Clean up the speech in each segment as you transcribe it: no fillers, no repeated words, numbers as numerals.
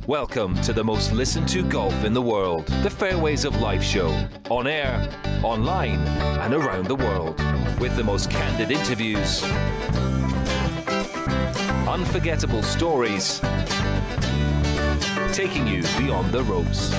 Welcome to the most listened to golf in the world, the Fairways of Life show, on air, online, and around the world, with the most candid interviews, unforgettable stories, taking you beyond the ropes.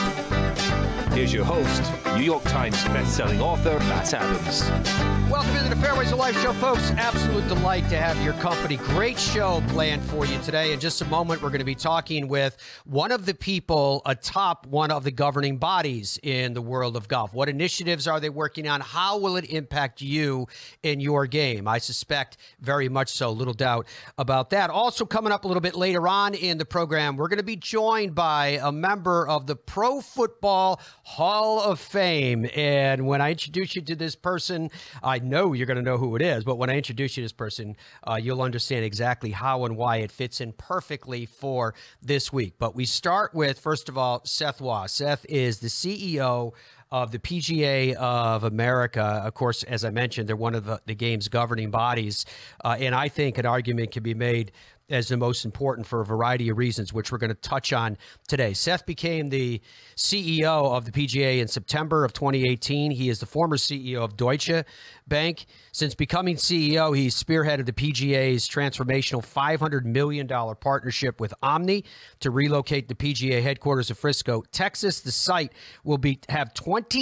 Here's your host, New York Times best-selling author, Matt Adams. Welcome into the Fairways of Life show, folks. Absolute delight to have your company. Great show planned for you today. In just a moment, we're going to be talking with one of the people atop one of the governing bodies in the world of golf. What initiatives are they working on? How will it impact you in your game? I suspect very much so, little doubt about that. Also coming up a little bit later on in the program, we're going to be joined by a member of the Pro Football Hall of Fame. And when I introduce you to this person, I know you're going to know who it is, but when I introduce you to this person, you'll understand exactly how and why it fits in perfectly for this week. But we start with, first of all, Seth Waugh. Seth is the CEO of the PGA of America. Of course, as I mentioned, they're one of the game's governing bodies. And I think an argument can be made as the most important for a variety of reasons, which we're going to touch on today. Seth became the CEO of the PGA in September of 2018. He is the former CEO of Deutsche Bank. Since becoming CEO, he's spearheaded the PGA's transformational $500 million partnership with Omni to relocate the PGA headquarters to Frisco, Texas. The site will have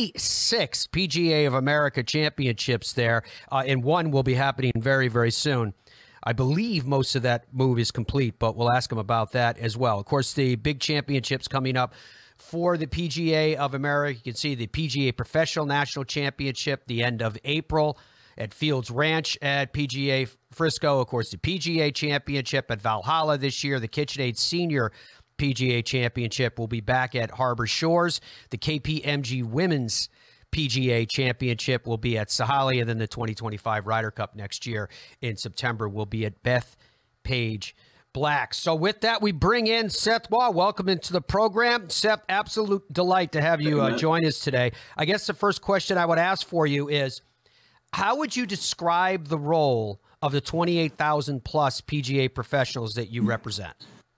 26 PGA of America championships there, and one will be happening very, very soon. I believe most of that move is complete, but we'll ask him about that as well. Of course, the big championships coming up for the PGA of America. You can see the PGA Professional National Championship the end of April at Fields Ranch at PGA Frisco. Of course, the PGA Championship at Valhalla this year. The KitchenAid Senior PGA Championship will be back at Harbor Shores. The KPMG Women's PGA Championship will be at Sahalee, and then the 2025 Ryder Cup next year in September will be at Bethpage Black. So with that, we bring in Seth Waugh. Welcome into the program. Seth, absolute delight to have you join us today. I guess the first question I would ask for you is, how would you describe the role of the 28,000 plus PGA professionals that you represent?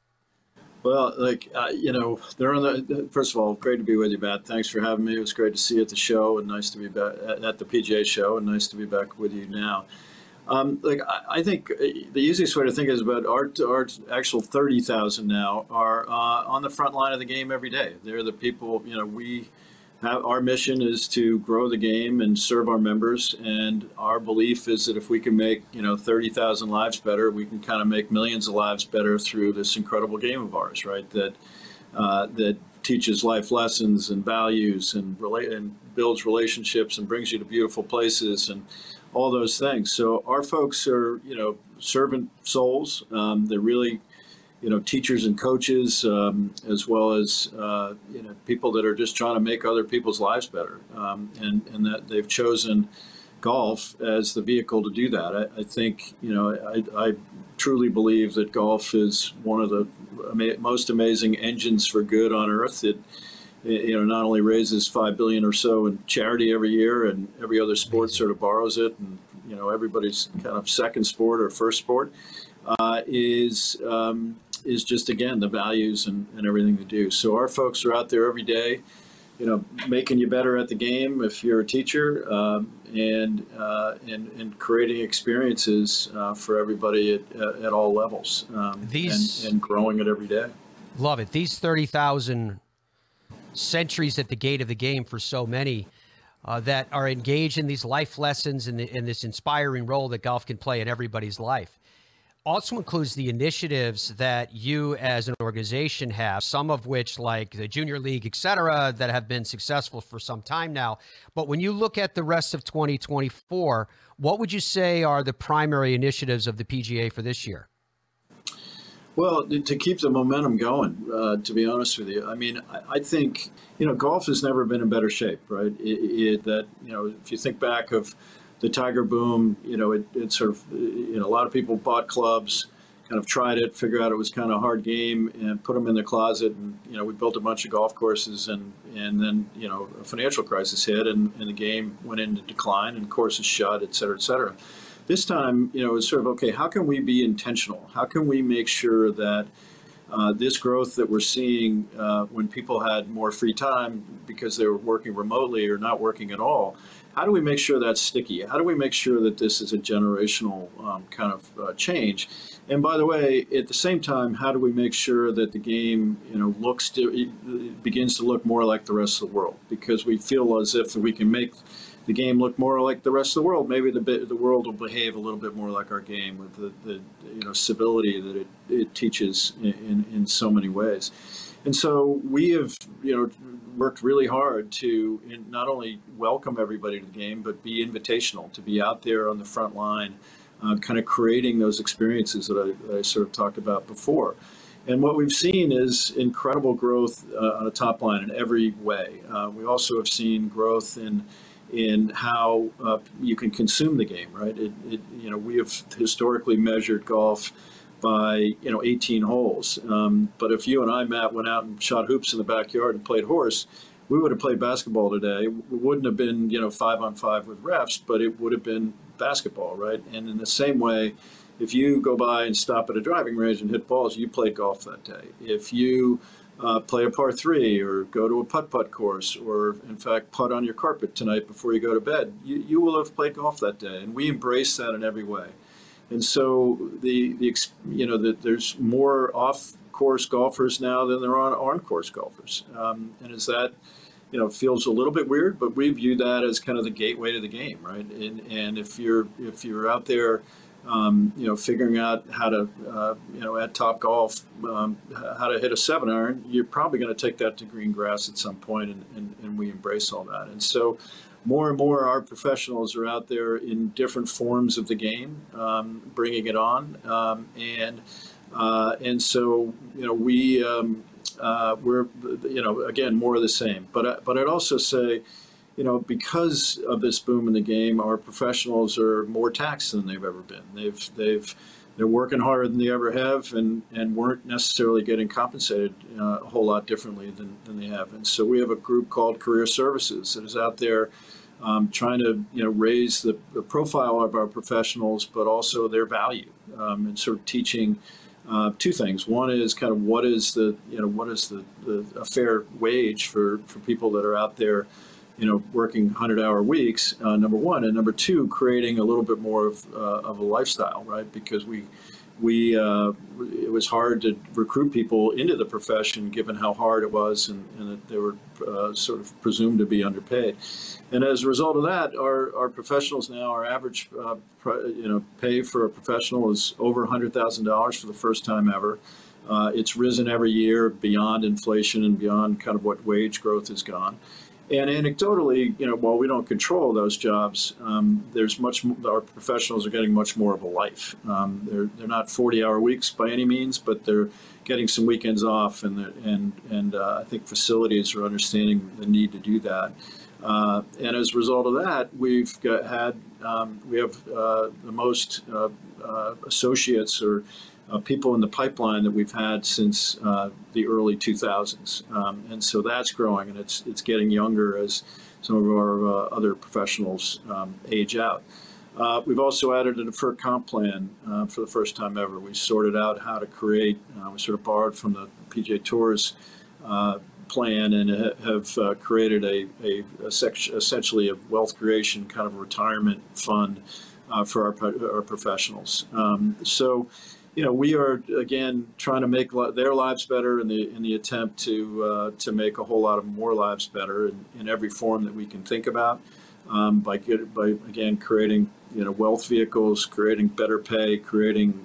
Well, they're on the. First of all, great to be with you, Matt. Thanks for having me. It was great to see you at the show, and nice to be back at the PGA show, and nice to be back with you now. I think the easiest way to think is about our actual 30,000 now are on the front line of the game every day. They're the people. Our mission is to grow the game and serve our members, and our belief is that if we can make 30,000 lives better, we can kind of make millions of lives better through this incredible game of ours, right? That teaches life lessons and values and builds relationships and brings you to beautiful places and all those things. So our folks are servant souls. They're really teachers and coaches, as well as, people that are just trying to make other people's lives better. And that they've chosen golf as the vehicle to do that. I think, I truly believe that golf is one of the most amazing engines for good on earth. It not only raises $5 billion or so in charity every year, and every other sport sort of borrows it, and, everybody's kind of second sport or first sport, is just, again, the values and everything they do. So our folks are out there every day, making you better at the game if you're a teacher, and creating experiences for everybody at all levels, and growing it every day. Love it. These 30,000 centuries at the gate of the game for so many that are engaged in these life lessons and this inspiring role that golf can play in everybody's life. Also includes the initiatives that you as an organization have, some of which, like the Junior League, et cetera, that have been successful for some time now. But when you look at the rest of 2024, what would you say are the primary initiatives of the PGA for this year? Well, to keep the momentum going, to be honest with you, I mean, I think, golf has never been in better shape, right? If you think back of the Tiger boom, it sort of, a lot of people bought clubs, kind of tried it, figured out it was kind of a hard game, and put them in the closet. And, we built a bunch of golf courses, and then, a financial crisis hit, and the game went into decline, and courses shut, et cetera, et cetera. This time, it's sort of, okay, how can we be intentional? How can we make sure that This growth that we're seeing when people had more free time because they were working remotely or not working at all, how do we make sure that's sticky? How do we make sure that this is a generational kind of change? And by the way, at the same time, how do we make sure that the game, begins to look more like the rest of the world? Because we feel as if we can make the game look more like the rest of the world. Maybe the world will behave a little bit more like our game with the civility that it teaches in so many ways. And so we have worked really hard to not only welcome everybody to the game, but be invitational, to be out there on the front line, kind of creating those experiences that I sort of talked about before. And what we've seen is incredible growth on a top line in every way. We also have seen growth in how you can consume the game, right? We have historically measured golf by 18 holes. But if you and I, Matt, went out and shot hoops in the backyard and played horse, we would have played basketball today. It wouldn't have been 5-on-5 with refs, but it would have been basketball, right? And in the same way, if you go by and stop at a driving range and hit balls, you played golf that day. If you play a par 3 or go to a putt-putt course or, in fact, putt on your carpet tonight before you go to bed, you will have played golf that day. And we embrace that in every way. And so there's more off-course golfers now than there are on-course golfers. And as that feels a little bit weird, but we view that as kind of the gateway to the game, right? And if you're out there, figuring out how to, at Topgolf, how to hit a 7-iron, you're probably going to take that to green grass at some point, and we embrace all that. And so more and more our professionals are out there in different forms of the game, bringing it on. And so, we're, again, more of the same. But I'd also say, because of this boom in the game, our professionals are more taxed than they've ever been. They're working harder than they ever have, and weren't necessarily getting compensated a whole lot differently than they have. And so we have a group called Career Services that is out there trying to raise the profile of our professionals, but also their value, and sort of teaching two things. One is kind of what is a fair wage for people that are out there, working 100-hour weeks, number one, and number two, creating a little bit more of a lifestyle, right? Because it was hard to recruit people into the profession given how hard it was, and that they were sort of presumed to be underpaid. And as a result of that, our professionals now, our average pay for a professional is over $100,000 for the first time ever. It's risen every year beyond inflation and beyond kind of what wage growth has gone. And anecdotally, while we don't control those jobs, our professionals are getting much more of a life. They're not 40-hour weeks by any means, but they're getting some weekends off, and I think facilities are understanding the need to do that. And as a result of that, we have the most associates or people in the pipeline that we've had since the early 2000s. And so that's growing, and it's getting younger as some of our other professionals age out. We've also added a deferred comp plan for the first time ever. We sorted out how to create, we sort of borrowed from the PGA Tour's plan, and have created essentially a wealth creation kind of retirement fund for our professionals. So, we are, again, trying to make their lives better in the attempt to make a whole lot of more lives better in every form that we can think about, by again creating wealth vehicles, creating better pay, creating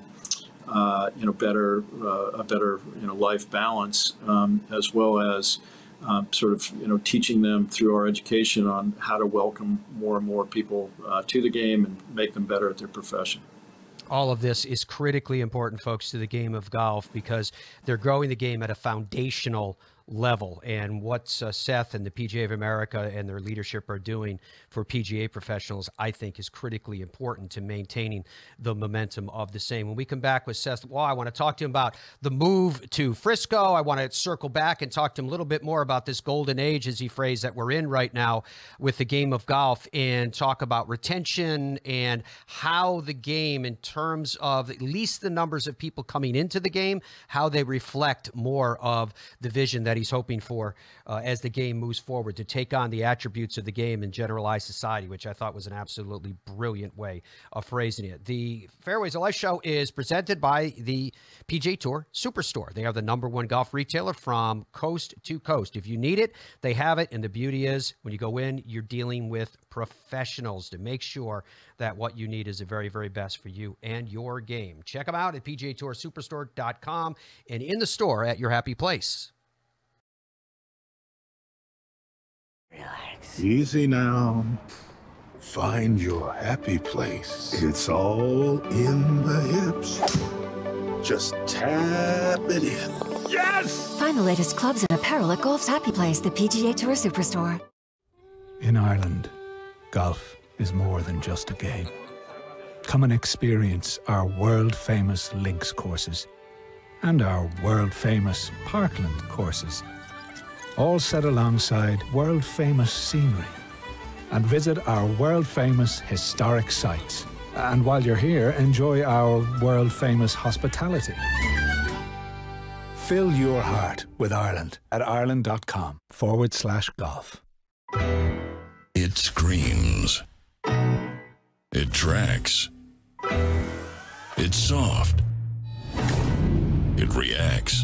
better life balance, as well as sort of teaching them through our education on how to welcome more and more people to the game and make them better at their profession. All of this is critically important, folks, to the game of golf, because they're growing the game at a foundational level. And what Seth and the PGA of America and their leadership are doing for PGA professionals, I think, is critically important to maintaining the momentum of the same. When we come back with Seth Waugh, I want to talk to him about the move to Frisco. I want to circle back and talk to him a little bit more about this golden age, as he phrased, that we're in right now with the game of golf, and talk about retention and how the game, in terms of at least the numbers of people coming into the game, how they reflect more of the vision that he's hoping for as the game moves forward, to take on the attributes of the game in generalized society, which I thought was an absolutely brilliant way of phrasing it. The Fairways of Life show is presented by the PGA Tour Superstore. They are the #1 golf retailer from coast to coast. If you need it, they have it. And the beauty is, when you go in, you're dealing with professionals to make sure that what you need is the very, very best for you and your game. Check them out at PGATourSuperstore.com and in the store at your happy place. Relax. Easy now. Find your happy place. It's all in the hips. Just tap it in. Yes! Find the latest clubs and apparel at Golf's happy place, the PGA Tour Superstore. In Ireland, golf is more than just a game. Come and experience our world-famous links courses and our world-famous Parkland courses, all set alongside world-famous scenery. And visit our world-famous historic sites. And while you're here, enjoy our world-famous hospitality. Fill your heart with Ireland at ireland.com/golf. It screams. It tracks. It's soft. It reacts.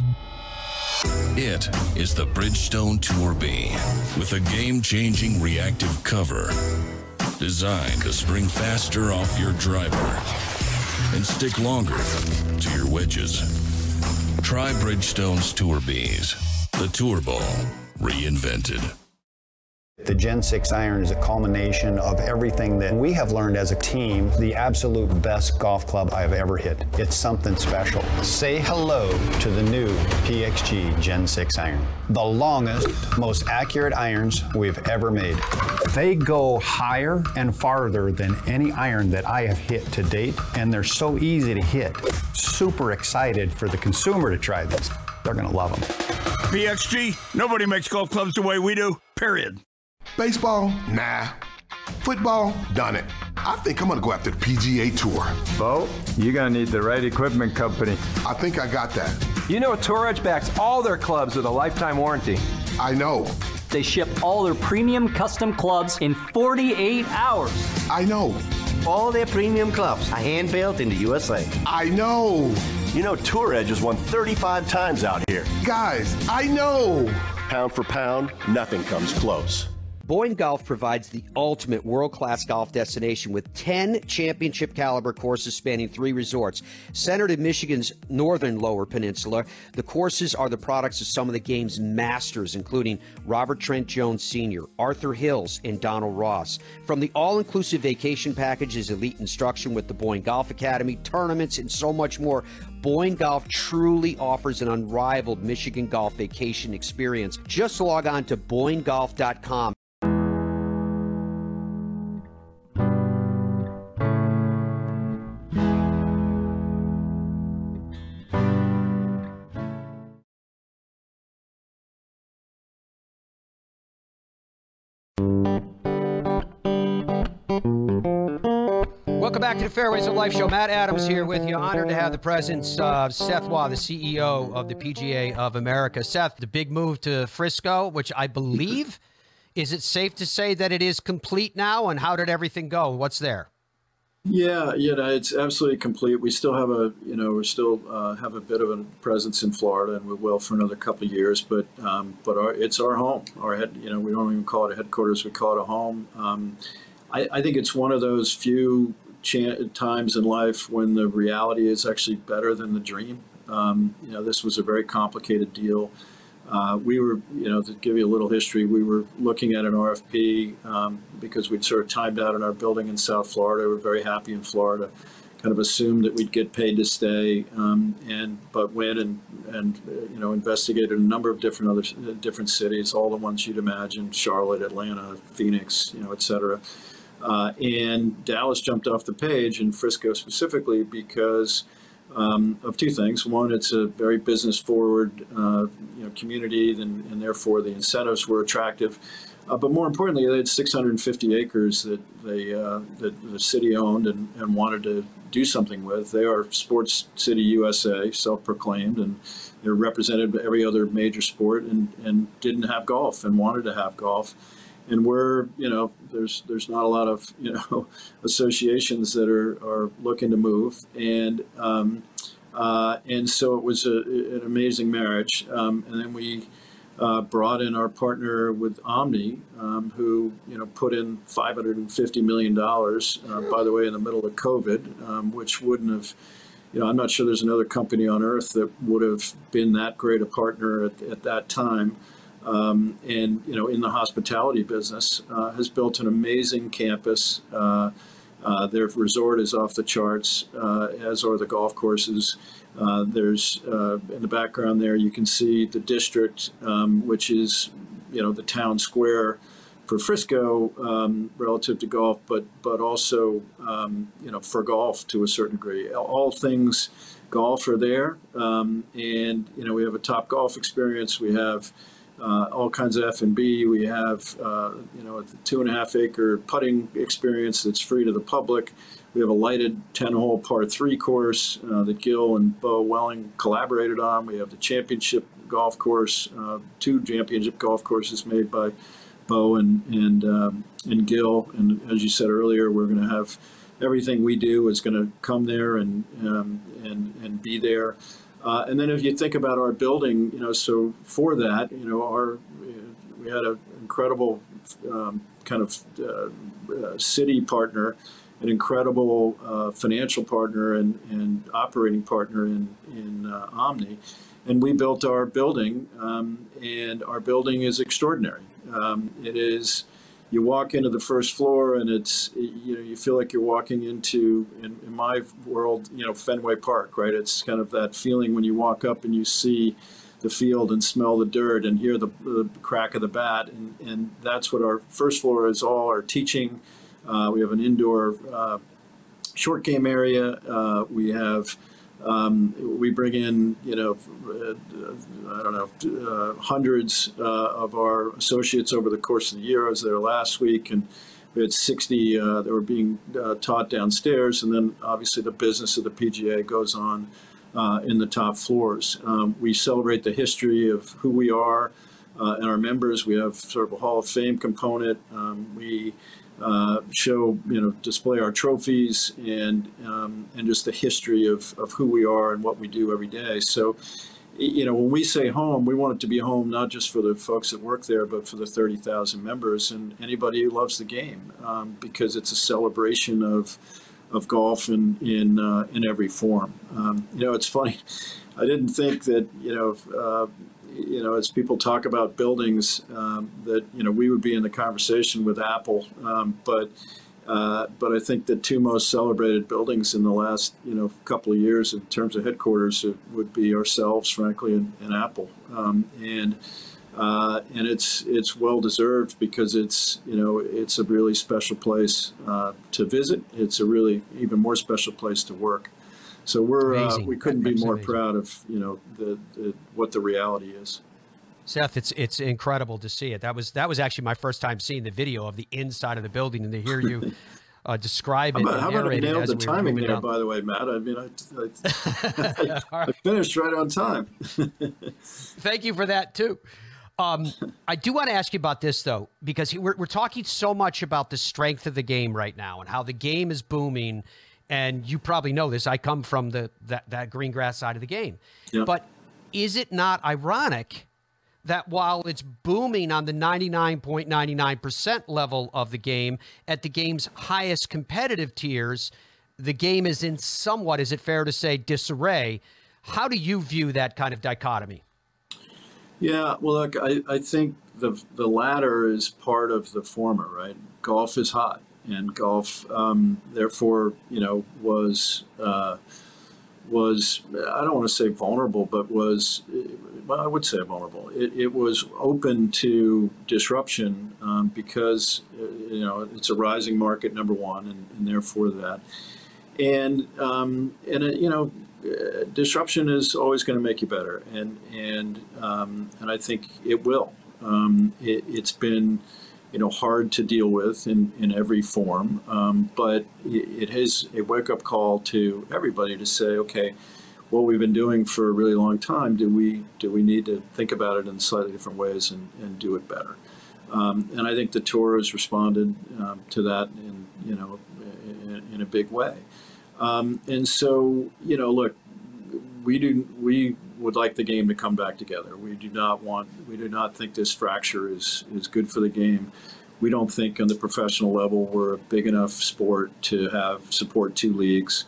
It is the Bridgestone Tour B with a game-changing reactive cover designed to spring faster off your driver and stick longer to your wedges. Try Bridgestone's Tour Bs, the Tour Ball reinvented. The Gen 6 iron is a culmination of everything that we have learned as a team, the absolute best golf club I've ever hit. It's something special. Say hello to the new PXG Gen 6 iron. The longest, most accurate irons we've ever made. They go higher and farther than any iron that I have hit to date, and they're so easy to hit. Super excited for the consumer to try this. They're gonna love them. PXG, nobody makes golf clubs the way we do, period. Baseball? Nah. Football? Done it. I think I'm gonna go after the PGA Tour. Bo, you're gonna need the right equipment company. I think I got that. You know Tour Edge backs all their clubs with a lifetime warranty. I know. They ship all their premium custom clubs in 48 hours. I know. All their premium clubs are hand-built in the USA. I know. You know Tour Edge has won 35 times out here. Guys, I know. Pound for pound, nothing comes close. Boyne Golf provides the ultimate world-class golf destination with 10 championship-caliber courses spanning 3 resorts. Centered in Michigan's northern Lower Peninsula, the courses are the products of some of the game's masters, including Robert Trent Jones Sr., Arthur Hills, and Donald Ross. From the all-inclusive vacation packages, elite instruction with the Boyne Golf Academy, tournaments, and so much more, Boyne Golf truly offers an unrivaled Michigan golf vacation experience. Just log on to BoyneGolf.com. Welcome back to the Fairways of Life show. Matt Adams here with you. Honored to have the presence of Seth Waugh, the CEO of the PGA of America. Seth, the big move to Frisco, which I believe, is it safe to say that it is complete now? And how did everything go? What's there? Yeah, it's absolutely complete. We still have have a bit of a presence in Florida, and we will for another couple of years. But it's our home. We don't even call it a headquarters; we call it a home. I think it's one of those few times in life when the reality is actually better than the dream. This was a very complicated deal. We were, to give you a little history, we were looking at an RFP because we'd sort of timed out in our building in South Florida. We're very happy in Florida. kind of assumed that we'd get paid to stay, but went and investigated a number of different cities, all the ones you'd imagine: Charlotte, Atlanta, Phoenix, et cetera. And Dallas jumped off the page, and Frisco specifically, because of two things. One, it's a very business-forward community, and therefore the incentives were attractive. But more importantly, they had 650 acres that the city owned and wanted to do something with. They are Sports City USA, self-proclaimed, and they're represented by every other major sport, and didn't have golf and wanted to have golf. And we're, there's not a lot of, associations that are looking to move. And so it was an amazing marriage. And then we brought in our partner with Omni, who, put in $550 million, by the way, in the middle of COVID, which wouldn't have, I'm not sure there's another company on earth that would have been that great a partner at that time. And, in the hospitality business, has built an amazing campus. Their resort is off the charts, as are the golf courses. There's, in the background there, you can see the district, which is, the town square for Frisco, relative to golf, but also, for golf to a certain degree. All things golf are there. And, we have a top golf experience. We have all kinds of F&B. We have, a 2.5 acre putting experience that's free to the public. We have a lighted 10-hole par 3 course that Gil and Bo Welling collaborated on. We have the championship golf course, 2 championship golf courses made by Bo and Gil. And as you said earlier, we're going to have everything we do is going to come there and be there. And then if you think about our building, so for that, we had an incredible kind of city partner, an incredible financial partner and operating partner in Omni. And we built our building, and our building is extraordinary. It is, you walk into the first floor and it's, you feel like you're walking into, in my world, Fenway Park, right? It's kind of that feeling when you walk up and you see the field and smell the dirt and hear the crack of the bat. And that's what our first floor is, all our teaching. We have an indoor short game area. We have, we bring in, hundreds of our associates over the course of the year. I was there last week, and we had 60 that were being taught downstairs. And then obviously the business of the PGA goes on in the top floors. We celebrate the history of who we are and our members. We have sort of a Hall of Fame component. We show, display our trophies and just the history of who we are and what we do every day. So, when we say home, we want it to be home not just for the folks that work there, but for the 30,000 members and anybody who loves the game, because it's a celebration of golf in every form. It's funny. I didn't think that, as people talk about buildings, that we would be in the conversation with Apple, but I think the 2 most celebrated buildings in the last couple of years in terms of headquarters would be ourselves, frankly, and Apple, and it's well deserved because it's a really special place to visit. It's a really even more special place to work. So we couldn't be more proud of what the reality is. Seth, it's incredible to see it. That was actually my first time seeing the video of the inside of the building, and to hear you describe it. How about I nailed the timing there, by the way, Matt? I mean, I finished right on time. Thank you for that too. I do want to ask you about this though, because we're talking so much about the strength of the game right now and how the game is booming. And you probably know this. I come from that green grass side of the game. Yeah. But is it not ironic that while it's booming on the 99.99% level of the game, at the game's highest competitive tiers, the game is in somewhat, is it fair to say, disarray? How do you view that kind of dichotomy? Yeah, well, look, I think the latter is part of the former, right? Golf is hot. and golf, therefore, was I don't want to say vulnerable, but I would say vulnerable. It was open to disruption because it's a rising market, number one, and therefore that, and disruption is always going to make you better, and I think it will. It's been hard to deal with in every form, but it is a wake-up call to everybody to say, okay, what we've been doing for a really long time, do we need to think about it in slightly different ways and do it better? And I think the tour has responded to that in a big way. And so, look, we would like the game to come back together. We do not think this fracture is good for the game. We don't think on the professional level we're a big enough sport to support two leagues.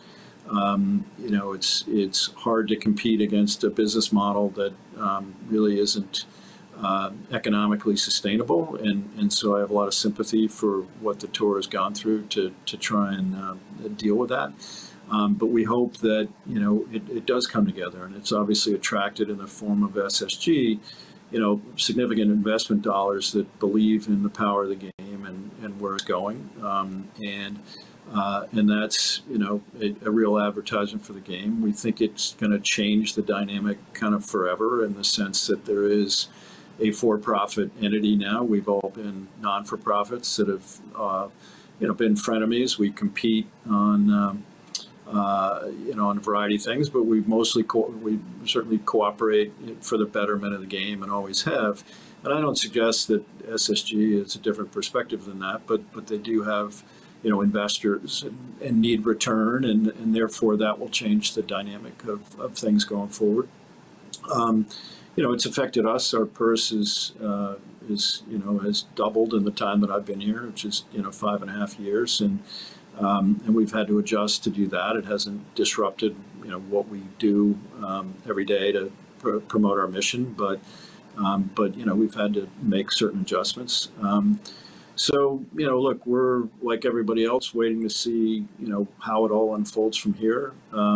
It's hard to compete against a business model that really isn't economically sustainable, and so I have a lot of sympathy for what the tour has gone through to try and deal with that. But we hope that it does come together, and it's obviously attracted in the form of SSG, significant investment dollars that believe in the power of the game and where it's going, and that's a real advertisement for the game. We think it's going to change the dynamic kind of forever, in the sense that there is a for-profit entity now. We've all been non-for-profits that have been frenemies. We compete on on a variety of things, but we certainly cooperate for the betterment of the game and always have. And I don't suggest that SSG is a different perspective than that, but they do have investors and need return, and therefore that will change the dynamic of things going forward. It's affected us. Our purse has doubled in the time that I've been here, which is 5.5 years, and we've had to adjust to do that. It hasn't disrupted what we do every day to promote our mission, but we've had to make certain adjustments. So look, we're like everybody else, waiting to see how it all unfolds from here.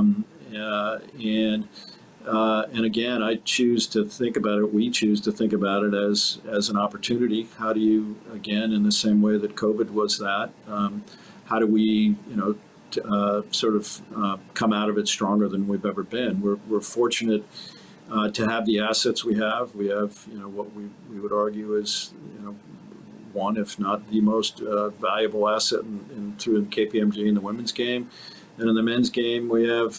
And again, I choose to think about it. We choose to think about it as an opportunity. How do you, again, in the same way that COVID was that, how do we, come out of it stronger than we've ever been? We're fortunate to have the assets we have. We have, what we would argue is, one, if not the most valuable asset through KPMG in the women's game. And in the men's game, we have,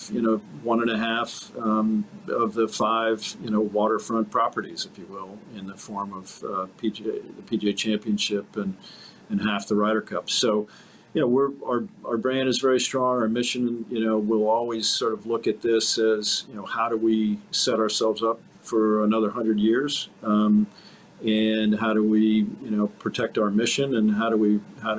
1.5 of the 5, waterfront properties, if you will, in the form of the PGA Championship and half the Ryder Cup. So, our brand is very strong. Our mission, we'll always sort of look at this as, how do we set ourselves up for another 100 years? And how do we, protect our mission, and how do we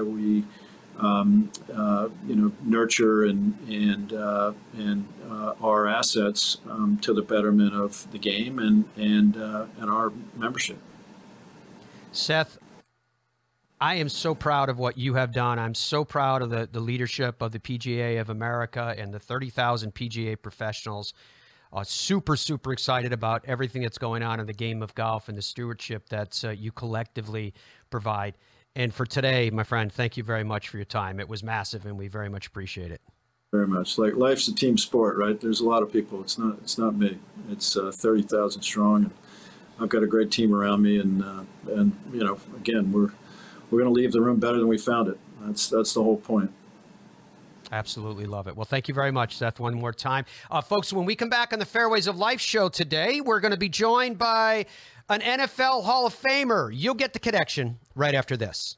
nurture and our assets to the betterment of the game and our membership. Seth, I am so proud of what you have done. I'm so proud of the leadership of the PGA of America and the 30,000 PGA professionals. Super, super excited about everything that's going on in the game of golf and the stewardship that you collectively provide. And for today, my friend, thank you very much for your time. It was massive, and we very much appreciate it. Very much. Like, life's a team sport, right? There's a lot of people. It's not me. It's 30,000 strong. And I've got a great team around me, and again, we're going to leave the room better than we found it. That's the whole point. Absolutely love it. Well, thank you very much, Seth, one more time. Folks, when we come back on the Fairways of Life show today, we're going to be joined by an NFL Hall of Famer. You'll get the connection right after this.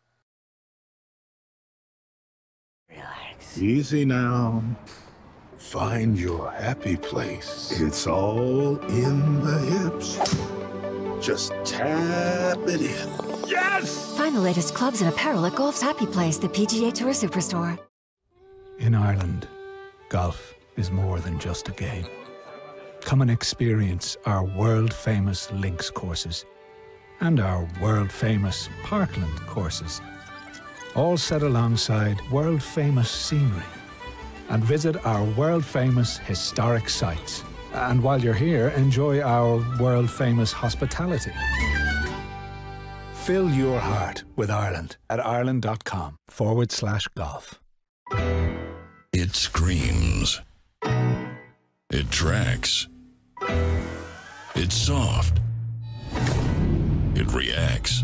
Relax. Easy now. Find your happy place. It's all in the hips. Just tap it in. Yes! Find the latest clubs and apparel at Golf's Happy Place, the PGA Tour Superstore. In Ireland, golf is more than just a game. Come and experience our world-famous links courses and our world-famous Parkland courses. all set alongside world-famous scenery. And visit our world-famous historic sites. And while you're here, enjoy our world-famous hospitality. Fill your heart with Ireland at ireland.com/golf. It screams. It tracks. It's soft. It reacts.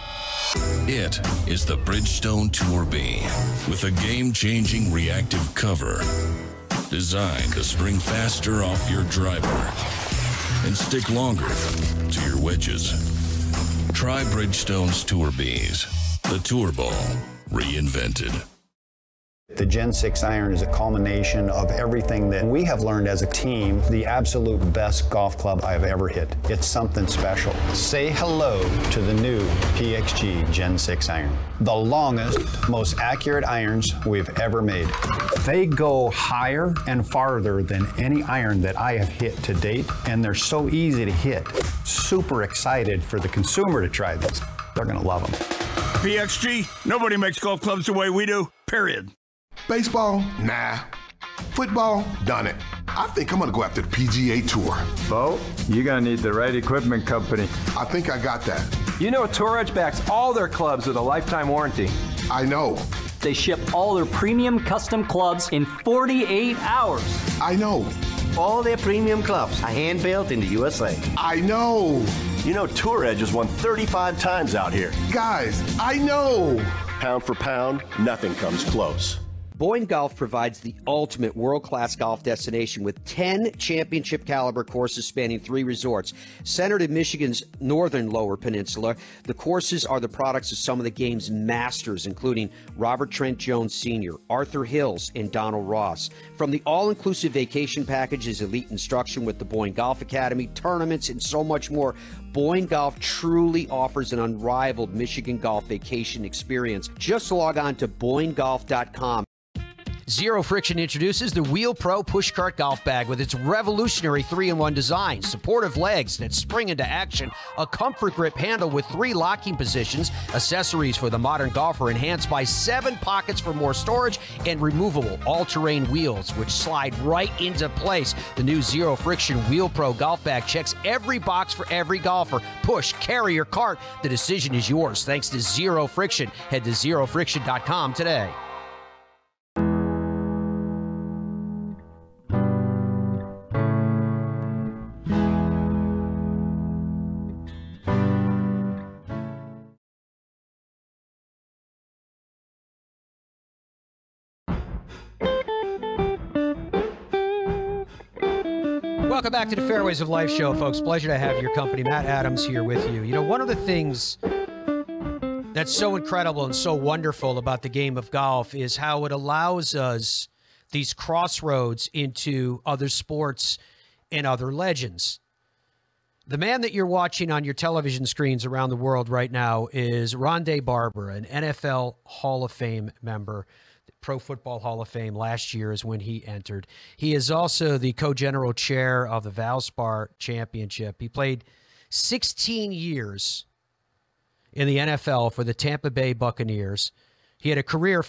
It is the Bridgestone Tour B with a game-changing reactive cover designed to spring faster off your driver and stick longer to your wedges. Try Bridgestone's Tour Bs, the Tour Ball reinvented. The Gen 6 iron is a culmination of everything that we have learned as a team, the absolute best golf club I've ever hit. It's something special. Say hello to the new PXG Gen 6 iron. The longest, most accurate irons we've ever made. They go higher and farther than any iron that I have hit to date, and they're so easy to hit. Super excited for the consumer to try this. They're gonna love them. PXG, nobody makes golf clubs the way we do, period. Baseball? Nah. Football? Done it. I think I'm gonna go after the PGA Tour. Bo, you're gonna need the right equipment company. I think I got that. You know Tour Edge backs all their clubs with a lifetime warranty. I know. They ship all their premium custom clubs in 48 hours. I know. All their premium clubs are hand-built in the USA. I know. You know Tour Edge has won 35 times out here. Guys, I know. Pound for pound, nothing comes close. Boyne Golf provides the ultimate world-class golf destination with 10 championship-caliber courses spanning 3 resorts. Centered in Michigan's northern Lower Peninsula, the courses are the products of some of the game's masters, including Robert Trent Jones Sr., Arthur Hills, and Donald Ross. From the all-inclusive vacation packages, elite instruction with the Boyne Golf Academy, tournaments, and so much more, Boyne Golf truly offers an unrivaled Michigan golf vacation experience. Just log on to BoyneGolf.com. Zero Friction introduces the Wheel Pro Pushcart Golf Bag with its revolutionary 3-in-1 design, supportive legs that spring into action, a comfort grip handle with 3 locking positions, accessories for the modern golfer enhanced by 7 pockets for more storage, and removable all-terrain wheels which slide right into place. The new Zero Friction Wheel Pro Golf Bag checks every box for every golfer. Push, carry, or cart, the decision is yours thanks to Zero Friction. Head to ZeroFriction.com today. Welcome back to the Fairways of Life show, folks. Pleasure to have your company. Matt Adams here with you. You know, one of the things that's so incredible and so wonderful about the game of golf is how it allows us these crossroads into other sports and other legends. The man that you're watching on your television screens around the world right now is Rondé Barber, an NFL Hall of Fame member. Pro Football Hall of Fame last year is when he entered. He is also the co-general chair of the Valspar Championship. He played 16 years in the NFL for the Tampa Bay Buccaneers. He had a career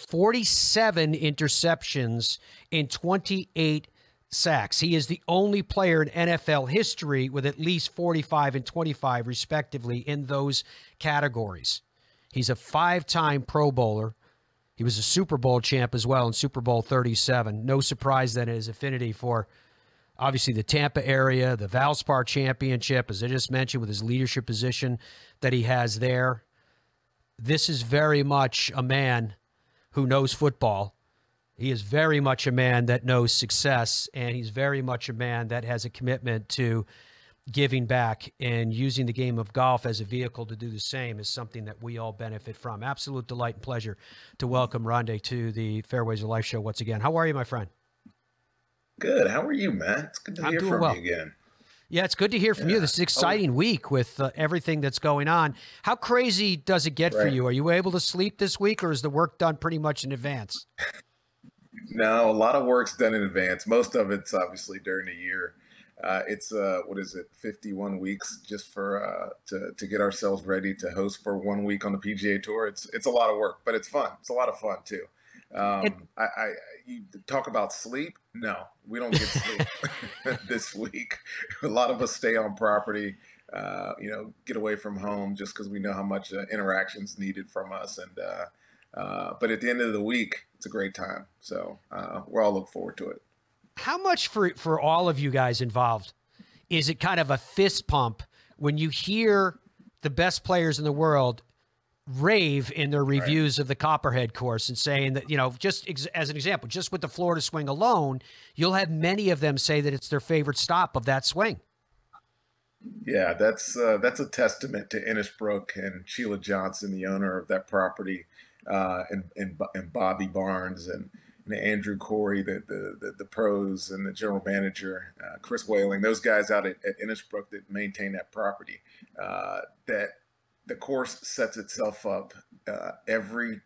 47 interceptions and 28 sacks. He is the only player in NFL history with at least 45 and 25, respectively, in those categories. He's a 5-time Pro Bowler. He was a Super Bowl champ as well in Super Bowl 37. No surprise then his affinity for, obviously, the Tampa area, the Valspar Championship, as I just mentioned, with his leadership position that he has there. This is very much a man who knows football. He is very much a man that knows success, and he's very much a man that has a commitment to giving back, and using the game of golf as a vehicle to do the same is something that we all benefit from. Absolute delight and pleasure to welcome Rondé to the Fairways of Life show once again. How are you, my friend? Good. How are you, Matt? It's good to hear from you again. Yeah, it's good to hear from you. This is an exciting week with everything that's going on. How crazy does it get for you? Are you able to sleep this week, or is the work done pretty much in advance? No, a lot of work's done in advance. Most of it's obviously during the year. It's what is it, 51 weeks just for to get ourselves ready to host for 1 week on the PGA Tour. It's a lot of work, but it's fun. It's a lot of fun too. You talk about sleep. No, we don't get sleep this week. A lot of us stay on property, get away from home just because we know how much interaction's needed from us. And but at the end of the week, it's a great time. So we're all looking forward to it. How much for all of you guys involved is it kind of a fist pump when you hear the best players in the world rave in their reviews of the Copperhead course and saying that, just as an example, just with the Florida swing alone, you'll have many of them say that it's their favorite stop of that swing. Yeah, that's a testament to Innisbrook and Sheila Johnson, the owner of that property, and Bobby Barnes and Andrew Corey, the pros, and the general manager, Chris Whaling, those guys out at Innisbrook that maintain that property, that the course sets itself up every,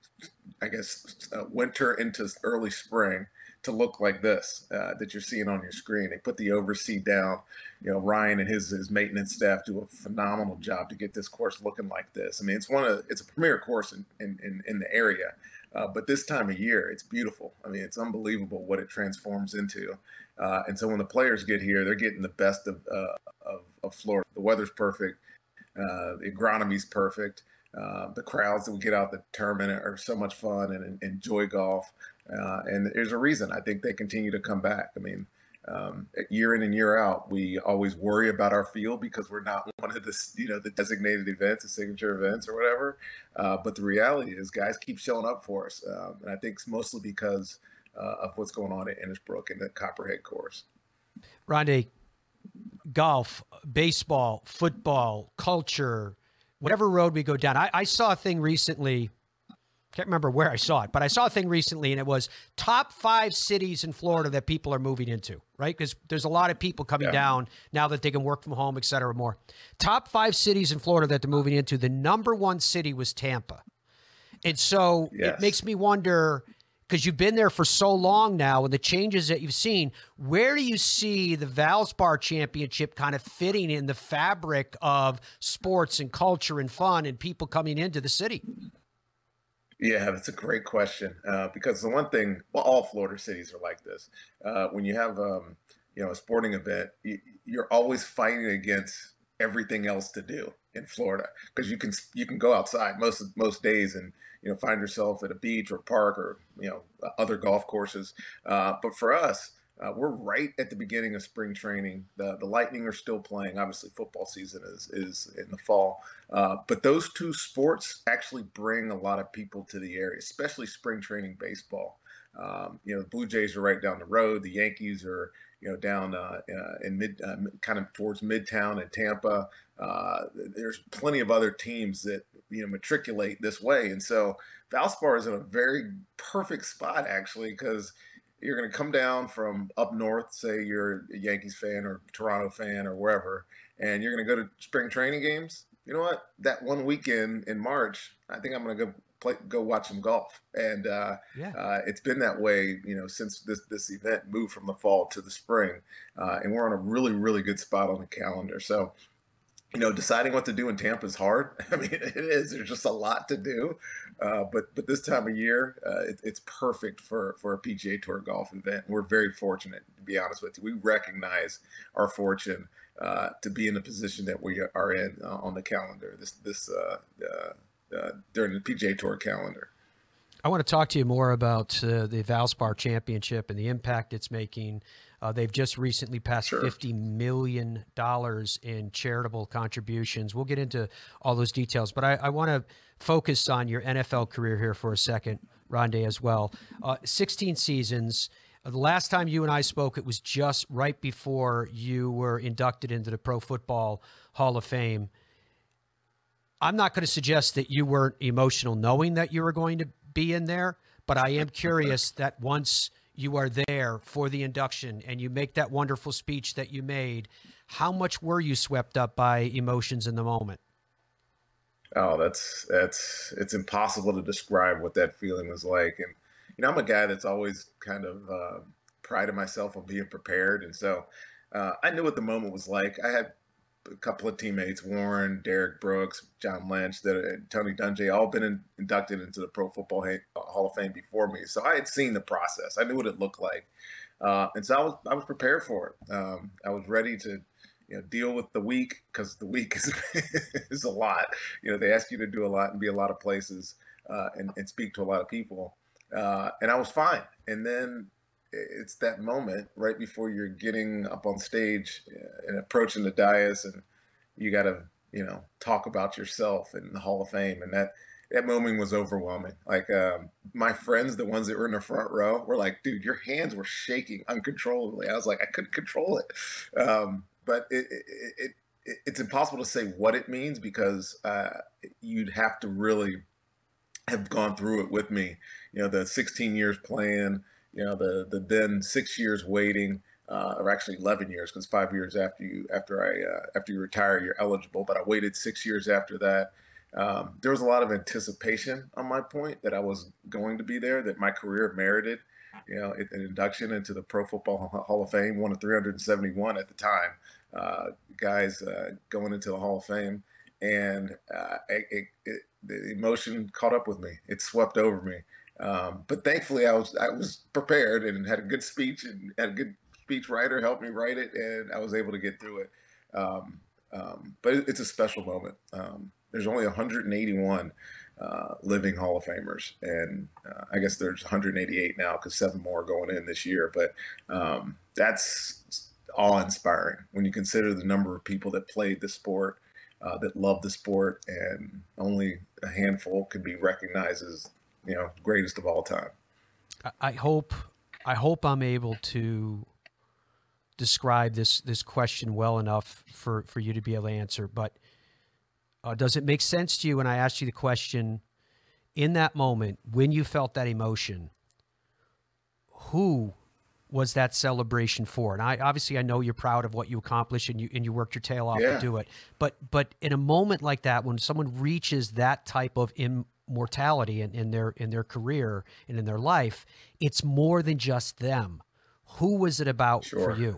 winter into early spring to look like this that you're seeing on your screen. They put the oversea down. Ryan and his maintenance staff do a phenomenal job to get this course looking like this. I mean, it's a premier course in the area. But this time of year, it's beautiful. I mean, it's unbelievable what it transforms into. And so when the players get here, they're getting the best of Florida. The weather's perfect. The agronomy's perfect. The crowds that we get out the tournament are so much fun and enjoy golf. And there's a reason I think they continue to come back. I mean, year in and year out, we always worry about our field because we're not one of the designated events, the signature events or whatever. But the reality is guys keep showing up for us. And I think it's mostly because of what's going on at Innisbrook and the Copperhead course. Rondé, golf, baseball, football, culture, whatever road we go down. I saw a thing recently. Can't remember where I saw it, but I saw a thing recently, and it was top 5 cities in Florida that people are moving into, right? Because there's a lot of people coming down now that they can work from home, et cetera, more. Top 5 cities in Florida that they're moving into. The number 1 city was Tampa. And so it makes me wonder, because you've been there for so long now and the changes that you've seen, where do you see the Valspar Championship kind of fitting in the fabric of sports and culture and fun and people coming into the city? Yeah, that's a great question because the one thing, all Florida cities are like this. When you have, a sporting event, you're always fighting against everything else to do in Florida because you can go outside most days and find yourself at a beach or park or other golf courses. But for us, we're right at the beginning of spring training. The Lightning are still playing. Obviously, football season is in the fall. But those two sports actually bring a lot of people to the area, especially spring training baseball. The Blue Jays are right down the road. The Yankees are down in kind of towards Midtown in Tampa. There's plenty of other teams that matriculate this way, and so Valspar is in a very perfect spot actually because you're going to come down from up north, say you're a Yankees fan or Toronto fan or wherever, and you're going to go to spring training games. You know what? That one weekend in March, I think I'm going to go watch some golf. And it's been that way, since this event moved from the fall to the spring. And we're on a really, really good spot on the calendar. So, deciding what to do in Tampa is hard. I mean, it is. There's just a lot to do. But this time of year, it's perfect for a PGA Tour golf event. We're very fortunate, to be honest with you. We recognize our fortune to be in the position that we are in on the calendar, during the PGA Tour calendar. I want to talk to you more about the Valspar Championship and the impact it's making. They've just recently passed $50 million in charitable contributions. We'll get into all those details, but I want to focus on your NFL career here for a second, Rondé, as well. 16 seasons. The last time you and I spoke, it was just right before you were inducted into the Pro Football Hall of Fame. I'm not going to suggest that you weren't emotional knowing that you were going to be in there, but I am curious that once you are there for the induction and you make that wonderful speech that you made, how much were you swept up by emotions in the moment? Oh, it's impossible to describe what that feeling was like. And, I'm a guy that's always kind of prided myself on being prepared. And so I knew what the moment was like. I had a couple of teammates, Warren, Derek Brooks, John Lynch, Tony Dungy, all been inducted into the Pro Football Hall of Fame before me. So I had seen the process. I knew what it looked like. And so I was prepared for it. I was ready to deal with the week, because the week is a lot. They ask you to do a lot and be a lot of places and speak to a lot of people. And I was fine. And then it's that moment right before you're getting up on stage and approaching the dais, and you got to, talk about yourself in the Hall of Fame. And that moment was overwhelming. Like my friends, the ones that were in the front row, were like, dude, your hands were shaking uncontrollably. I was like, I couldn't control it. But it's impossible to say what it means, because you'd have to really have gone through it with me. The 16 years playing, the then 6 years waiting, or actually 11 years, because 5 years after you retire, you're eligible. But I waited 6 years after that. There was a lot of anticipation on my point that I was going to be there, that my career merited, an induction into the Pro Football Hall of Fame, one of 371 at the time, guys going into the Hall of Fame. And the emotion caught up with me. It swept over me. But thankfully I was prepared and had a good speech, and had a good speech writer help me write it, and I was able to get through it. But it's a special moment. There's only 181 living Hall of Famers, and I guess there's 188 now, because 7 more are going in this year. But that's awe-inspiring when you consider the number of people that played the sport, that love the sport, and only a handful can be recognized as greatest of all time. I hope I'm able to describe this question well enough for you to be able to answer. But does it make sense to you when I asked you the question, in that moment when you felt that emotion, who was that celebration for? And I know you're proud of what you accomplished, and you worked your tail off to do it. But in a moment like that, when someone reaches that type of immortality in their career and in their life, it's more than just them. Who was it about for you?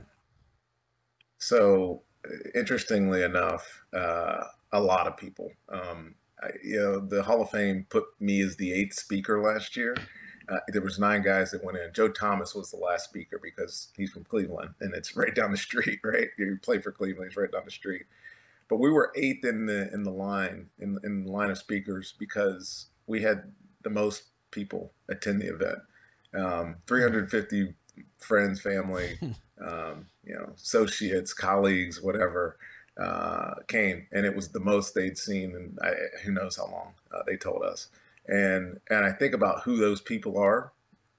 So interestingly enough, a lot of people. The Hall of Fame put me as the 8th speaker last year. There was 9 guys that went in. Joe Thomas was the last speaker, because he's from Cleveland, and it's right down the street, right? You play for Cleveland, it's right down the street. But we were 8th in the line of speakers, because we had the most people attend the event. 350 friends, family, associates, colleagues, whatever, came, and it was the most they'd seen in who knows how long, they told us. And I think about who those people are.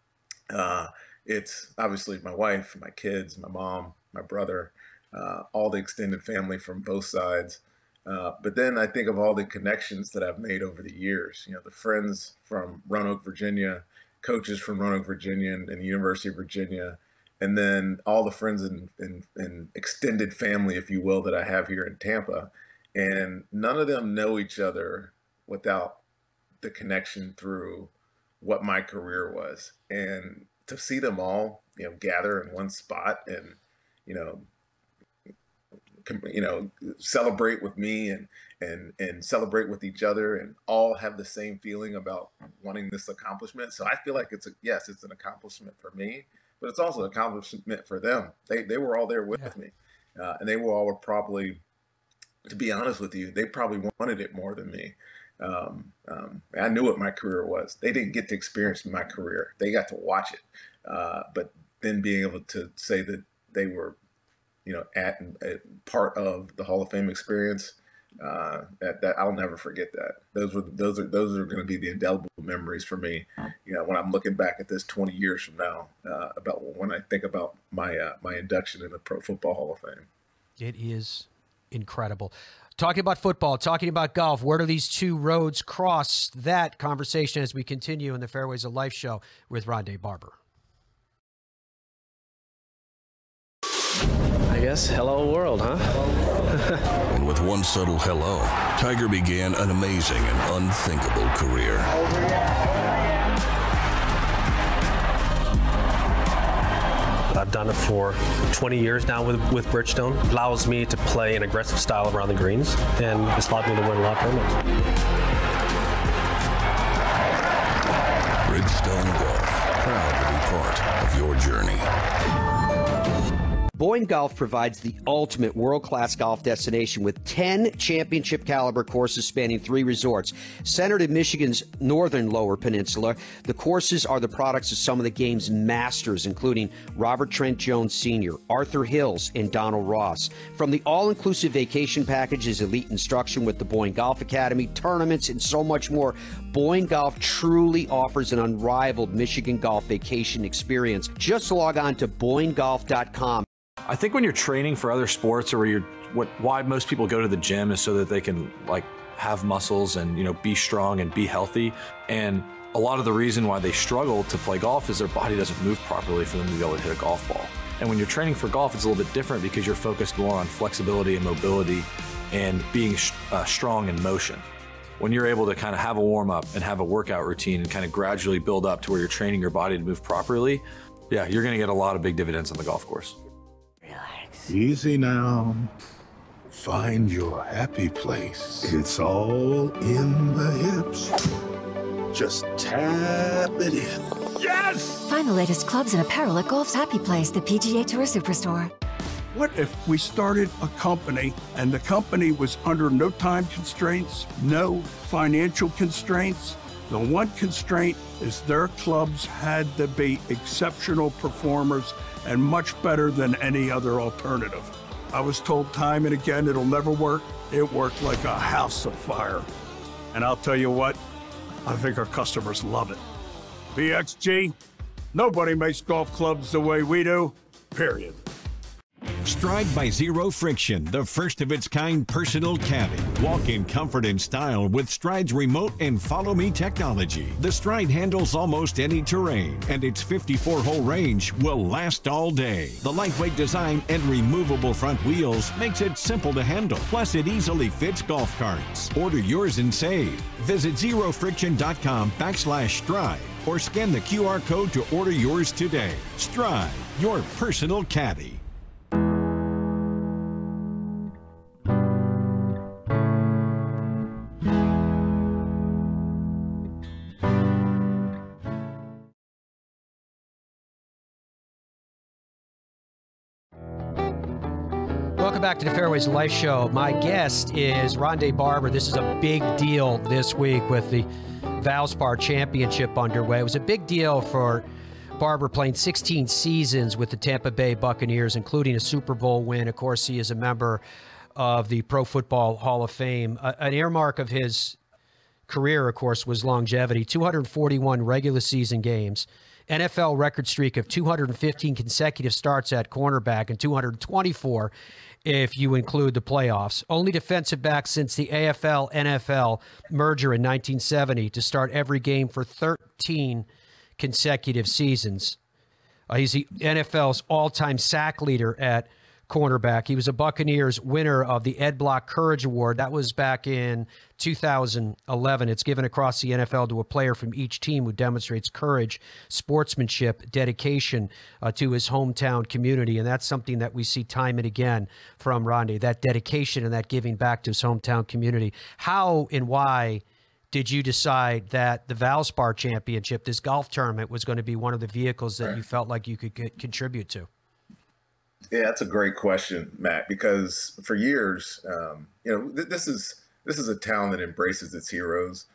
It's obviously my wife, my kids, my mom, my brother, all the extended family from both sides. But then I think of all the connections that I've made over the years. The friends from Roanoke, Virginia, coaches from Roanoke, Virginia, and the University of Virginia, and then all the friends and extended family, if you will, that I have here in Tampa. And none of them know each other without the connection through what my career was. And to see them all, gather in one spot and, celebrate with me and celebrate with each other, and all have the same feeling about wanting this accomplishment. So I feel like it's an accomplishment for me, but it's also an accomplishment for them. They were all there with me, and they were probably, to be honest with you, they probably wanted it more than me. I knew what my career was. They didn't get to experience my career. They got to watch it. But then being able to say that they were, at part of the Hall of Fame experience, that I'll never forget that. Those are going to be the indelible memories for me. When I'm looking back at this 20 years from now, about when I think about my induction in the Pro Football Hall of Fame. It is incredible. Talking about football, talking about golf, where do these two roads cross? That conversation as we continue in the Fairways of Life show with Rondé Barber. I guess hello world, huh? And with one subtle hello, Tiger began an amazing and unthinkable career. I I've done it for 20 years now with Bridgestone. It allows me to play an aggressive style around the greens, and it's allowed me to win a lot of tournaments. Bridgestone Golf, proud to be part of your journey. Boyne Golf provides the ultimate world-class golf destination with 10 championship-caliber courses spanning 3 resorts. Centered in Michigan's northern Lower Peninsula, the courses are the products of some of the game's masters, including Robert Trent Jones Sr., Arthur Hills, and Donald Ross. From the all-inclusive vacation packages, elite instruction with the Boyne Golf Academy, tournaments, and so much more, Boyne Golf truly offers an unrivaled Michigan golf vacation experience. Just log on to BoyneGolf.com. I think when you're training for other sports, or why most people go to the gym is so that they can have muscles and be strong and be healthy. And a lot of the reason why they struggle to play golf is their body doesn't move properly for them to be able to hit a golf ball. And when you're training for golf, it's a little bit different because you're focused more on flexibility and mobility and being strong in motion. When you're able to kind of have a warm up and have a workout routine and kind of gradually build up to where you're training your body to move properly, yeah, you're going to get a lot of big dividends on the golf course. Easy now. Find your happy place. It's all in the hips. Just tap it in. Yes! Find the latest clubs and apparel at Golf's Happy Place, the PGA Tour Superstore. What if we started a company and the company was under no time constraints, no financial constraints? The one constraint is their clubs had to be exceptional performers and much better than any other alternative. I was told time and again it'll never work. It worked like a house of fire. And I'll tell you what, I think our customers love it. BXG, nobody makes golf clubs the way we do, period. Stride by Zero Friction, the first of its kind personal caddy. Walk in comfort and style with Stride's remote and follow me technology. The Stride handles almost any terrain, and its 54-hole range will last all day. The lightweight design and removable front wheels makes it simple to handle. Plus, it easily fits golf carts. Order yours and save. Visit zerofriction.com/stride or scan the QR code to order yours today. Stride, your personal caddy. Welcome back to the Fairways of Life show. My guest is Rondé Barber. This is a big deal this week with the Valspar Championship underway. It was a big deal for Barber, playing 16 seasons with the Tampa Bay Buccaneers, including a Super Bowl win. Of course, he is a member of the Pro Football Hall of Fame. An earmark of his career, of course, was longevity. 241 regular season games, NFL record streak of 215 consecutive starts at cornerback, and 224 if you include the playoffs. Only defensive back since the AFL-NFL merger in 1970 to start every game for 13 consecutive seasons. He's the NFL's all-time sack leader at cornerback. He was a Buccaneers winner of the Ed Block Courage Award. That was back in 2011. It's given across the NFL to a player from each team who demonstrates courage, sportsmanship, dedication to his hometown community. And that's something that we see time and again from Rondé, that dedication and that giving back to his hometown community. How and why did you decide that the Valspar Championship, this golf tournament, was going to be one of the vehicles that you felt like you could contribute to? Yeah, that's a great question, Matt, because for years, this is a town that embraces its heroes.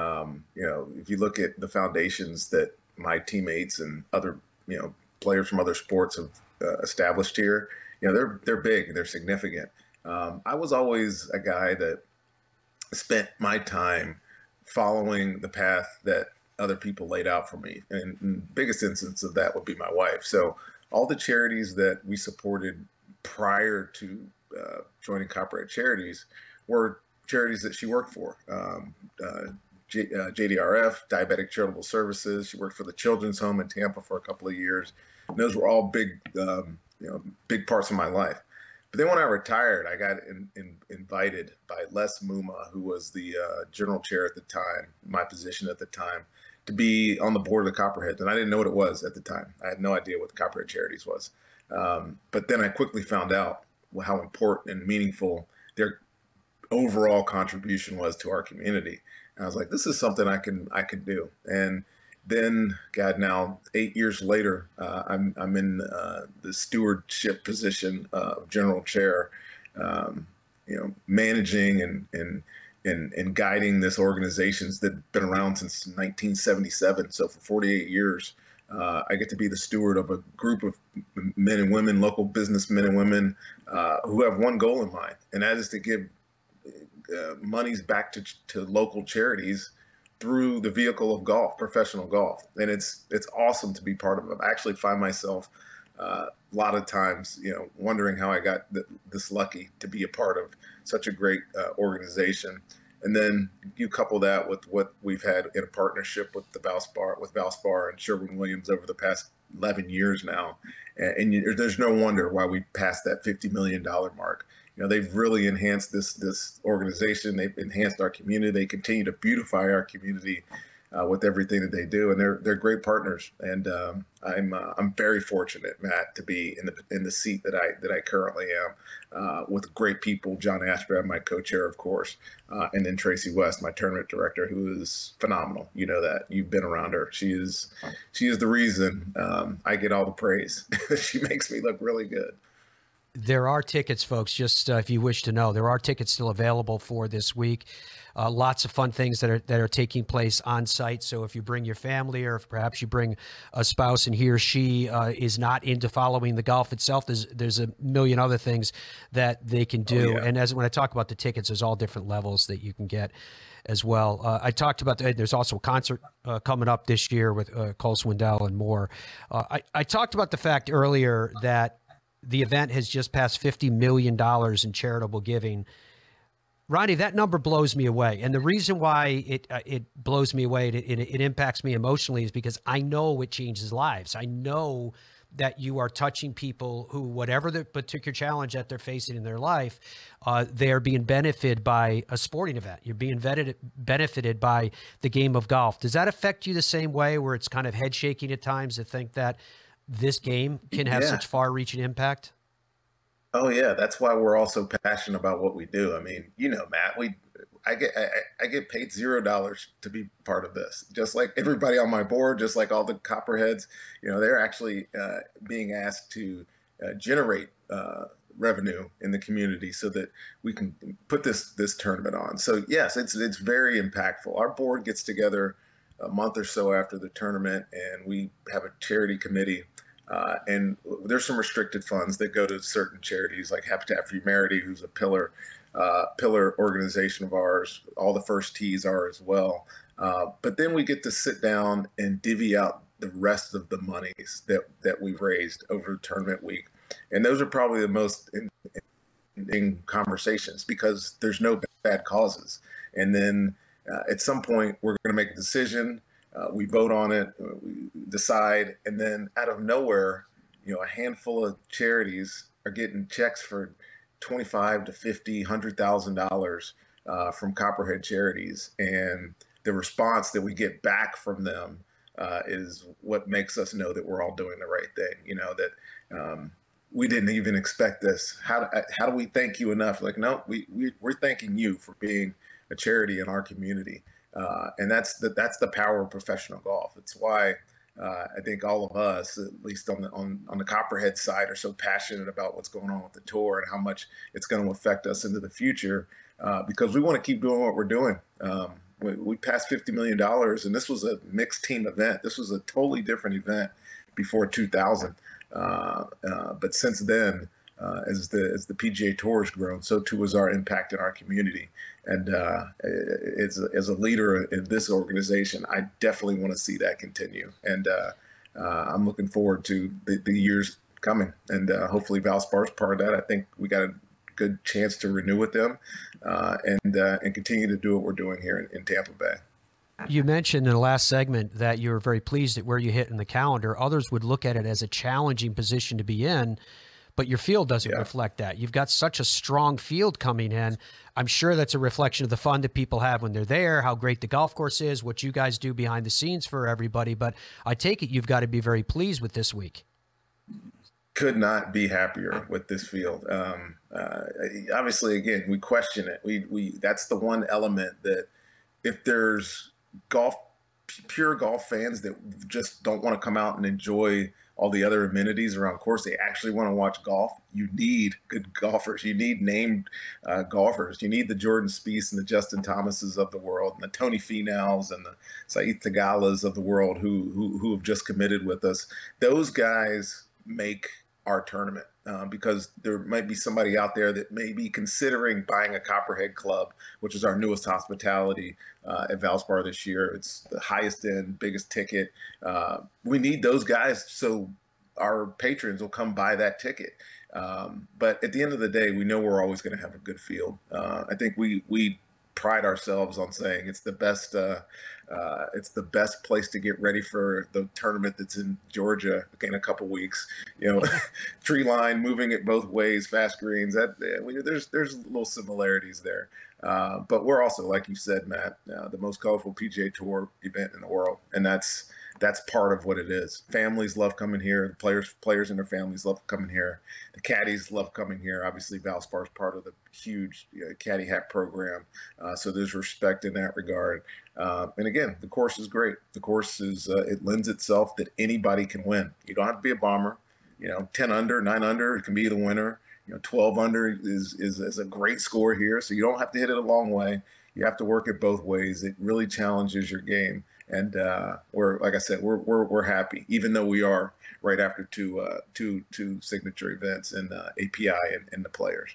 If you look at the foundations that my teammates and other, players from other sports have established here, they're big, they're significant. I was always a guy that spent my time following the path that other people laid out for me. And the biggest instance of that would be my wife. So all the charities that we supported prior to joining Copperhead Charities were charities that she worked for. JDRF, Diabetic Charitable Services. She worked for the Children's Home in Tampa for a couple of years. And those were all big parts of my life. But then when I retired, I got invited by Les Muma, who was the general chair at the time, my position at the time, to be on the board of the Copperheads, and I didn't know what it was at the time. I had no idea what the Copperhead Charities was. But then I quickly found out how important and meaningful their overall contribution was to our community. And I was like, this is something I can do. And then, God, now 8 years later, I'm in the stewardship position of general chair, managing and guiding this organization's that's been around since 1977. So for 48 years, I get to be the steward of a group of men and women, local businessmen and women who have one goal in mind, and that is to give monies back to local charities through the vehicle of golf, professional golf. And it's awesome to be part of it. I actually find myself a lot of times, wondering how I got this lucky to be a part of such a great organization. And then you couple that with what we've had in a partnership with Valspar and Sherwin-Williams over the past 11 years now. And there's no wonder why we passed that $50 million mark. They've really enhanced this organization. They've enhanced our community. They continue to beautify our community with everything that they do, and they're great partners. And I'm very fortunate, Matt, to be in the seat that I currently am with great people. John Ashbrad, my co-chair, of course, and then Tracy West, my tournament director, who is phenomenal. You know that. You've been around her. She is the reason I get all the praise. She makes me look really good. There are tickets, folks, just if you wish to know. There are tickets still available for this week. Lots of fun things that are taking place on site. So if you bring your family, or if perhaps you bring a spouse and he or she is not into following the golf itself, there's a million other things that they can do. Oh, yeah. And when I talk about the tickets, there's all different levels that you can get as well. I talked about there's also a concert coming up this year with Cole Swindell and more. I talked about the fact earlier that the event has just passed $50 million in charitable giving. Ronnie, that number blows me away. And the reason why it blows me away, it impacts me emotionally, is because I know it changes lives. I know that you are touching people who, whatever the particular challenge that they're facing in their life, they're being benefited by a sporting event. You're being benefited by the game of golf. Does that affect you the same way, where it's kind of head shaking at times to think that this game can have such far-reaching impact? Oh yeah, that's why we're all so passionate about what we do. I mean, Matt, I get paid $0 to be part of this. Just like everybody on my board, just like all the Copperheads, they're actually being asked to generate revenue in the community so that we can put this tournament on. So yes, it's very impactful. Our board gets together a month or so after the tournament, and we have a charity committee. And there's some restricted funds that go to certain charities like Habitat for Humanity, who's a pillar organization of ours. All the first tees are as well. But then we get to sit down and divvy out the rest of the monies that we've raised over tournament week. And those are probably the most in conversations, because there's no bad causes. And then at some point, we're going to make a decision. We vote on it, we decide, and then out of nowhere, a handful of charities are getting checks for $25,000 to $50,000, $100,000 from Copperhead Charities, and the response that we get back from them is what makes us know that we're all doing the right thing. That we didn't even expect this. How do we thank you enough? Like, no, we're thanking you for being a charity in our community. And that's the power of professional golf. It's why I think all of us, at least on the Copperhead side, are so passionate about what's going on with the tour and how much it's going to affect us into the future, because we want to keep doing what we're doing. We passed $50 million, and this was a mixed team event. This was a totally different event before 2000. But since then, as the PGA Tour has grown, so too has our impact in our community. And as a leader in this organization, I definitely want to see that continue. And I'm looking forward to the years coming. And hopefully Valspar's part of that. I think we got a good chance to renew with them and continue to do what we're doing here in Tampa Bay. You mentioned in the last segment that you were very pleased at where you hit in the calendar. Others would look at it as a challenging position to be in. but your field doesn't reflect that. You've got such a strong field coming in. I'm sure that's a reflection of the fun that people have when they're there, how great the golf course is, what you guys do behind the scenes for everybody. But I take it you've got to be very pleased with this week. Could not be happier with this field. Obviously, again, we question it. We that's the one element that if there's pure golf fans that just don't want to come out and enjoy all the other amenities around course, they actually want to watch golf. You need good golfers. You need named golfers. You need the Jordan Spieth and the Justin Thomases of the world, and the Tony Finauls and the Saeed Tagalas of the world who have just committed with us. Those guys make our tournament because there might be somebody out there that may be considering buying a Copperhead club, which is our newest hospitality at Valspar this year. It's the highest end, biggest ticket. We need those guys so our patrons will come buy that ticket. But at the end of the day, we know we're always going to have a good field. I think we pride ourselves on saying it's the best place to get ready for the tournament that's in Georgia in a couple weeks. Tree line, moving it both ways, fast greens. There's little similarities there. But we're also, like you said, Matt, the most colorful PGA Tour event in the world, and that's part of what it is. Families love coming here. The players and their families love coming here. The caddies love coming here. Obviously, Valspar is part of the huge caddy hat program, so there's respect in that regard. And again, the course is great. The course is it lends itself that anybody can win. You don't have to be a bomber. 10 under, 9 under, it can be the winner. 12 under is a great score here, so you don't have to hit it a long way. You have to work it both ways. It really challenges your game. And like I said, we're happy, even though we are right after two signature events in API and the Players.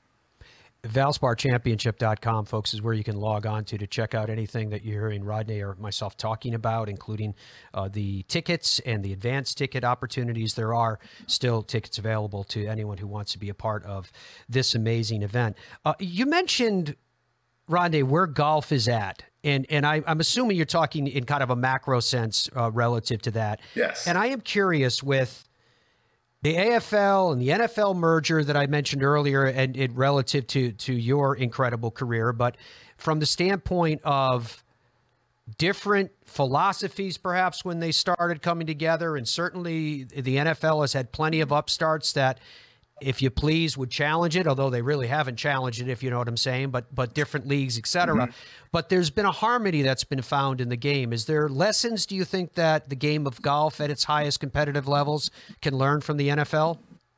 ValsparChampionship.com, folks, is where you can log on to check out anything that you're hearing Rodney or myself talking about, including the tickets and the advanced ticket opportunities. There are still tickets available to anyone who wants to be a part of this amazing event. You mentioned, Rodney, where golf is at. And I'm assuming you're talking in kind of a macro sense relative to that. Yes. And I am curious with the AFL and the NFL merger that I mentioned earlier and relative to your incredible career, but from the standpoint of different philosophies perhaps when they started coming together, and certainly the NFL has had plenty of upstarts that, if you please, would challenge it, although they really haven't challenged it, if you know what I'm saying, but different leagues, et cetera. Mm-hmm. But there's been a harmony that's been found in the game. Is there lessons, do you think, that the game of golf at its highest competitive levels can learn from the NFL?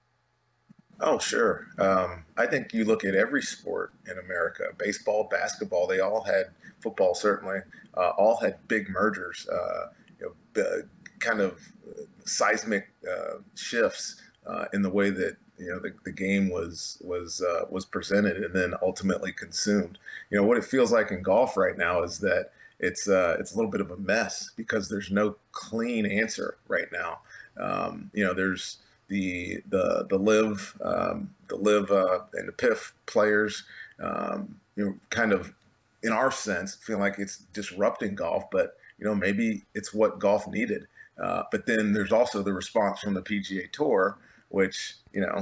Oh, sure. I think you look at every sport in America, baseball, basketball, they all had, football certainly, all had big mergers, kind of seismic shifts in the way that the game was presented and then ultimately consumed. What it feels like in golf right now is that it's a little bit of a mess because there's no clean answer right now. There's the live and the PIF players, kind of in our sense feel like it's disrupting golf, but maybe it's what golf needed. But then there's also the response from the PGA Tour, which,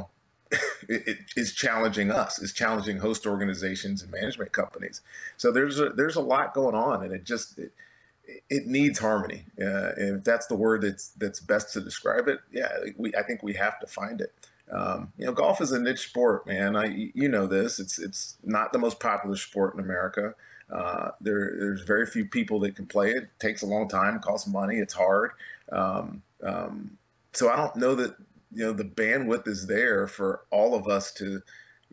it is challenging us, is challenging host organizations and management companies. So there's a lot going on, and it needs harmony. And if that's the word that's best to describe it, I think we have to find it. Golf is a niche sport, man. This. It's not the most popular sport in America. There's very few people that can play it. It takes a long time, costs money, it's hard. So I don't know that the bandwidth is there for all of us to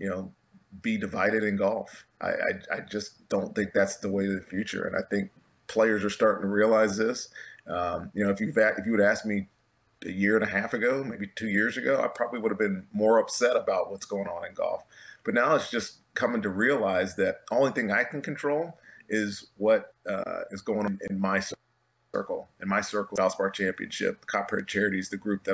be divided in golf. I just don't think that's the way to the future, and I think players are starting to realize this. If you would ask me a year and a half ago, maybe 2 years ago, I probably would have been more upset about what's going on in golf. But now it's just coming to realize that the only thing I can control is what is going on in my circle. In my circle, Valspar Championship, Copperhead Charities, the group that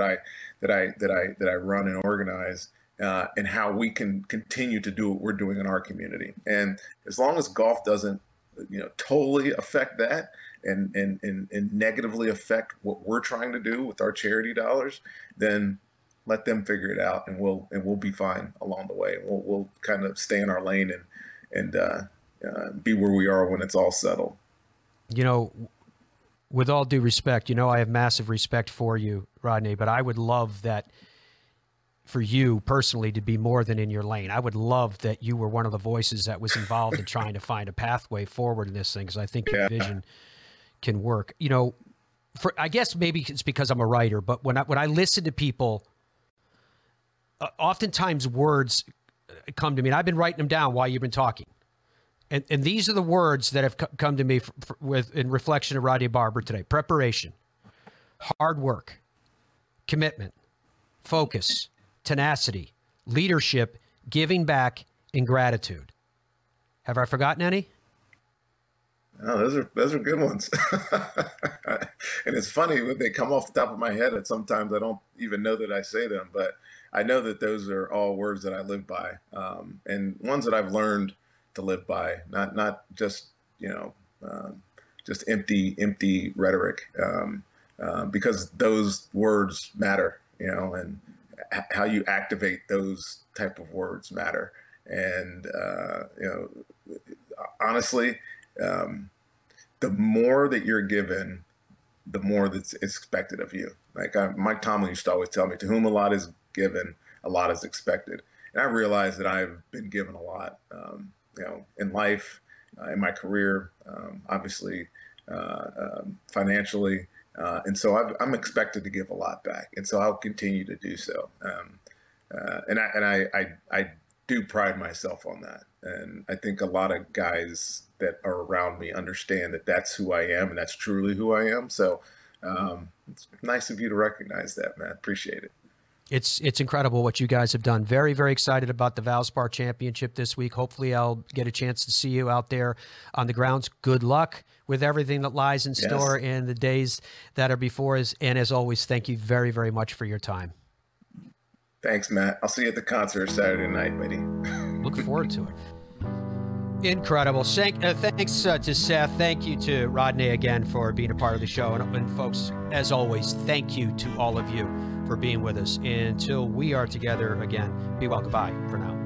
I run and organize, and how we can continue to do what we're doing in our community. And as long as golf doesn't, totally affect that and negatively affect what we're trying to do with our charity dollars, then let them figure it out, and we'll be fine along the way. We'll kind of stay in our lane and be where we are when it's all settled. You know, with all due respect, you know, I have massive respect for you, Rodney, but I would love that for you personally to be more than in your lane. I would love that you were one of the voices that was involved in trying to find a pathway forward in this thing, because I think your vision can work. You know, I guess maybe it's because I'm a writer, but when I listen to people, oftentimes words come to me, and I've been writing them down while you've been talking. And these are the words that have come to me in reflection of Rodney Barber today: preparation, hard work, commitment, focus, tenacity, leadership, giving back, and gratitude. Have I forgotten any? No, those are good ones. And it's funny when they come off the top of my head, and sometimes I don't even know that I say them, but I know that those are all words that I live by, and ones that I've learned to live by, not just, just empty rhetoric, because those words matter, and how you activate those type of words matter. And, honestly, the more that you're given, the more that's expected of you. Like Mike Tomlin used to always tell me, to whom a lot is given, a lot is expected. And I realized that I've been given a lot, in life, in my career, obviously, financially. And so I'm expected to give a lot back. And so I'll continue to do so. And I do pride myself on that. And I think a lot of guys that are around me understand that that's who I am, and that's truly who I am. So it's nice of you to recognize that, man. Appreciate it. It's incredible what you guys have done. Very, very excited about the Valspar Championship this week. Hopefully I'll get a chance to see you out there on the grounds. Good luck with everything that lies in store in the days that are before us. And as always, thank you very, very much for your time. Thanks, Matt. I'll see you at the concert Saturday night, buddy. Look forward to it. Incredible. Thanks to Seth. Thank you to Rodney again for being a part of the show. And folks, as always, thank you to all of you for being with us. Until we are together again, be well. Goodbye for now.